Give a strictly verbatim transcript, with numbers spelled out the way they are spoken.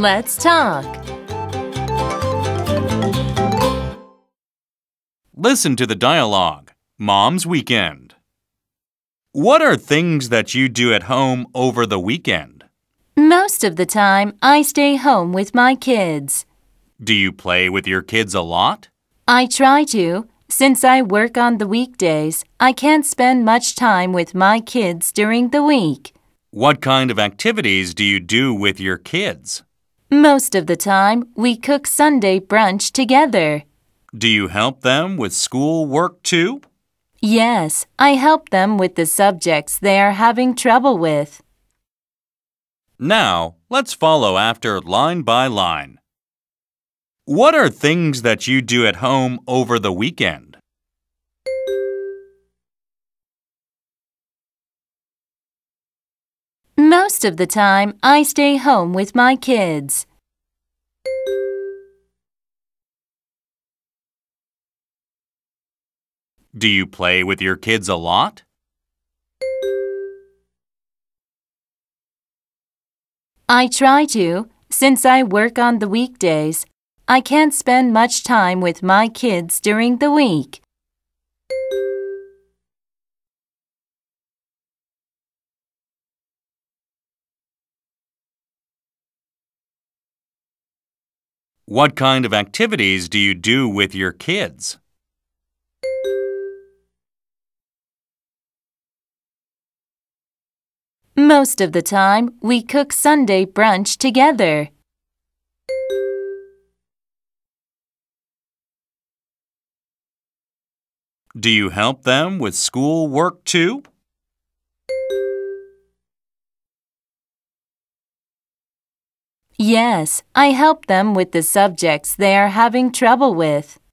Let's talk. Listen to the dialogue. Mom's Weekend. What are things that you do at home over the weekend? Most of the time, I stay home with my kids. Do you play with your kids a lot? I try to. Since I work on the weekdays, I can't spend much time with my kids during the week. What kind of activities do you do with your kids? Most of the time, we cook Sunday brunch together. Do you help them with school work too? Yes, I help them with the subjects they are having trouble with. Now, let's follow after line by line. What are things that you do at home over the weekend? Most of the time, I stay home with my kids. Do you play with your kids a lot? I try to. Since I work on the weekdays, I can't spend much time with my kids during the week. What kind of activities do you do with your kids? Most of the time, we cook Sunday brunch together. Do you help them with school work too? Yes, I help them with the subjects they are having trouble with.